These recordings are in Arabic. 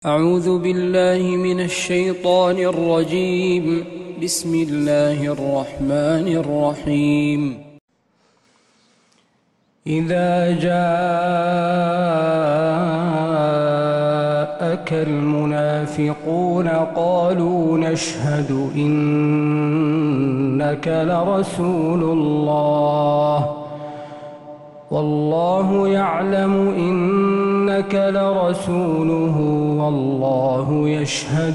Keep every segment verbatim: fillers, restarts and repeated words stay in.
أعوذ بالله من الشيطان الرجيم. بسم الله الرحمن الرحيم. إذا جاءك المنافقون قالوا نشهد إنك لرسول الله والله يعلم إنك لرسوله والله يشهد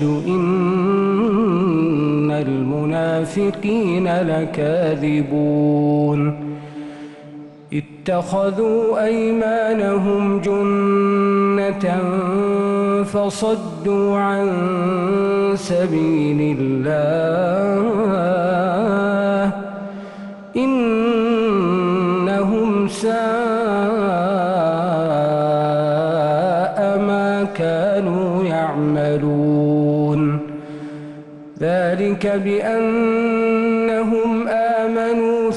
إن المنافقين لكاذبون اتخذوا أيمانهم جنة فصدوا عن سبيل الله إنهم ساء ما كانوا يعملون ذلك بأنهم آمنوا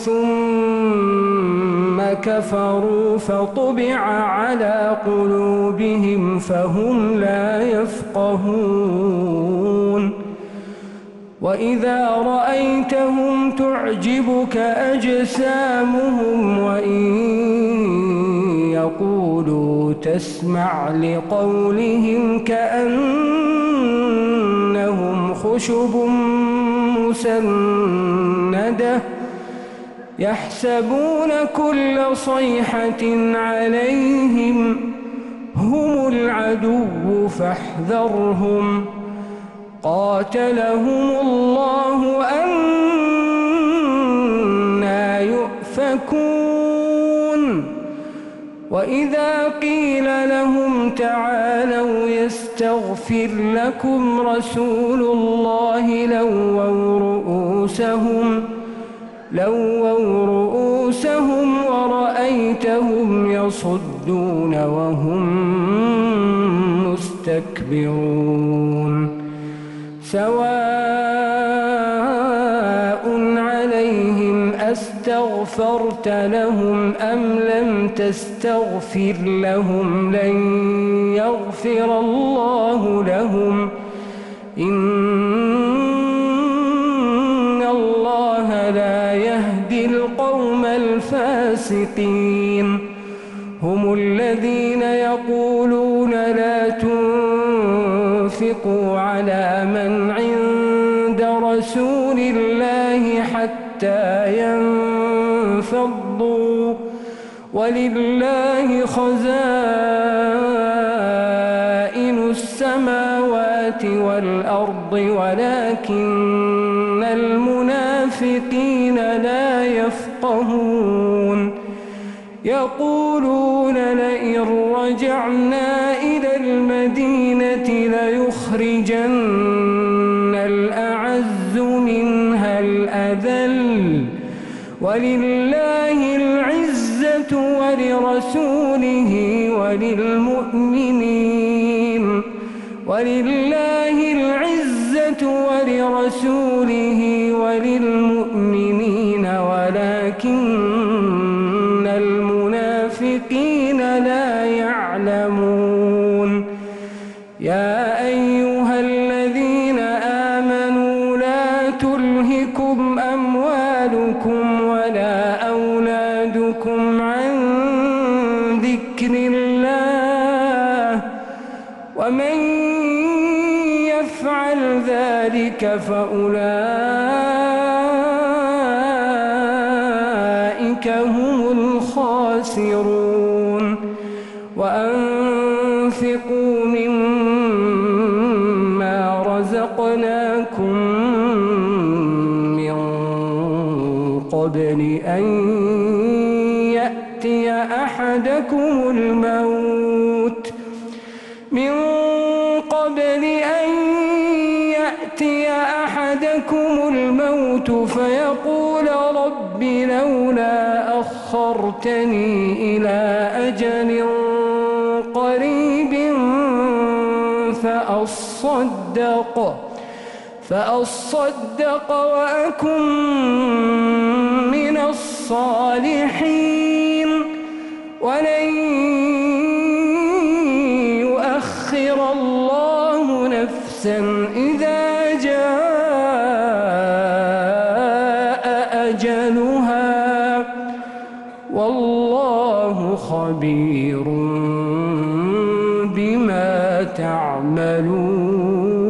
ثم كفروا فطبع على قلوبهم فهم لا يفقهون وإذا رأيتهم تعجبك أجسامهم وإن يقولوا تسمع لقولهم كأنهم خشب مسندة يحسبون كل صيحة عليهم هم العدو فاحذرهم قاتلهم الله أنى يؤفكون وإذا قيل لهم تعالوا يستغفر لكم رسول الله لووا رؤوسهم لووا رؤوسهم ورأيتهم يصدون وهم مستكبرون سواء عليهم أستغفرت لهم أم لم تستغفر لهم لن يغفر الله لهم إن الله لا يهدي القوم الفاسقين هم الذين يقولون لا تنفقوا على من عند رسول الله حتى ينفضوا ولله خزائن السماوات والأرض ولكن المنافقين لا يفقهون يقولون لئن رجعنا إلى المدينة ليخرجن الأعز منها الأذل ولله العزة ولرسوله وللمؤمنين ولله العزة ولرسوله وللمؤمنين ولكن المنافقين لا يعلمون يا أيها الذين آمنوا لا تلهكم أموالكم ولا أولادكم عن ذكر الله ومن يفعل ذلك فأولئك هم الخاسرون وأنفقوا مما رزقناكم من قبل أن يأتي أحدكم الموت من قبل أن يأتي أحدكم الموت فيقول رب لولا أخرتني إلى أجل قريب فأصدق فأصدق وأكن من الصالحين ولن يؤخر الله نفسا إذا جاء أجلها والله خبير بما تعملون.